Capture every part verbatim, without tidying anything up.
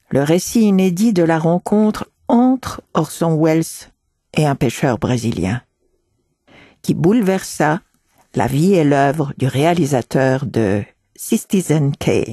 le récit inédit de la rencontre entre Orson Welles et un pêcheur brésilien, qui bouleversa la vie et l'œuvre du réalisateur de Citizen Kane.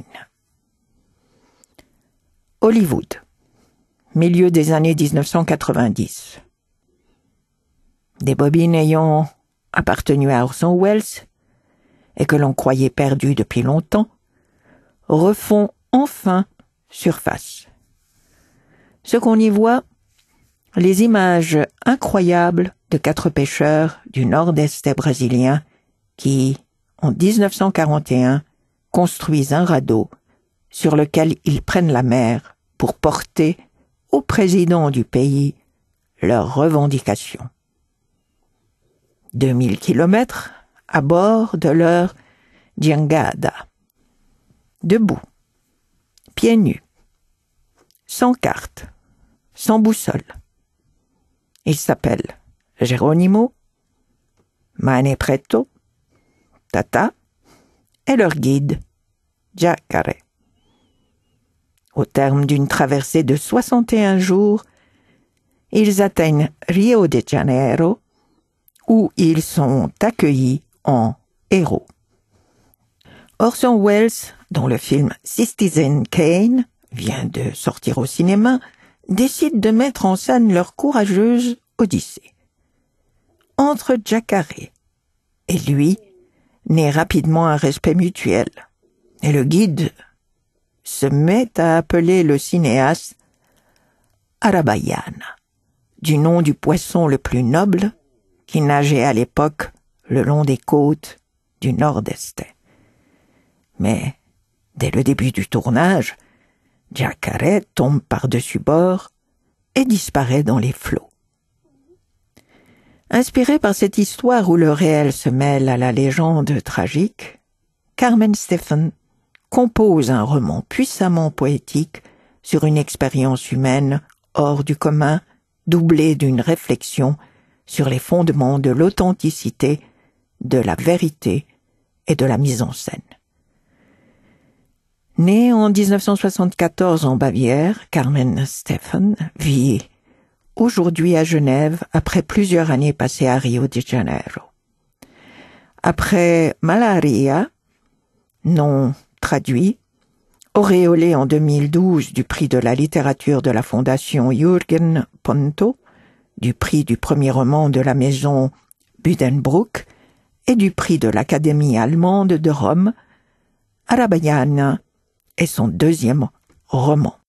Hollywood, milieu des années dix-neuf cent quatre-vingt-dix. Des bobines ayant appartenu à Orson Welles et que l'on croyait perdues depuis longtemps, refont enfin surface. Ce qu'on y voit, les images incroyables de quatre pêcheurs du nord-est brésilien qui, en dix-neuf cent quarante et un, construisent un radeau sur lequel ils prennent la mer pour porter au président du pays leurs revendications. deux mille kilomètres à bord de leur jangada. Debout, pieds nus, sans carte, sans boussole. Ils s'appellent Geronimo, Mane Preto, Tata et leur guide, Jacare. Au terme d'une traversée de soixante et un jours, ils atteignent Rio de Janeiro, où ils sont accueillis en héros. Orson Welles, dont le film Citizen Kane vient de sortir au cinéma, décide de mettre en scène leur courageuse odyssée. Entre Jacare et lui naît rapidement un respect mutuel, et le guide se met à appeler le cinéaste Arabayana, du nom du poisson le plus noble qui nageait à l'époque le long des côtes du nord-est. Mais, dès le début du tournage, Jacare tombe par-dessus bord et disparaît dans les flots. Inspiré par cette histoire où le réel se mêle à la légende tragique, Carmen Stephan compose un roman puissamment poétique sur une expérience humaine hors du commun, doublée d'une réflexion sur les fondements de l'authenticité, de la vérité et de la mise en scène. Née en dix-neuf cent soixante-quatorze en Bavière, Carmen Stephan vit aujourd'hui à Genève après plusieurs années passées à Rio de Janeiro. Après Malaria, nom traduit, auréolé en deux mille douze du prix de la littérature de la Fondation Jürgen Ponto, du prix du premier roman de la maison Buddenbrook et du prix de l'Académie allemande de Rome, Arabayana est son deuxième roman.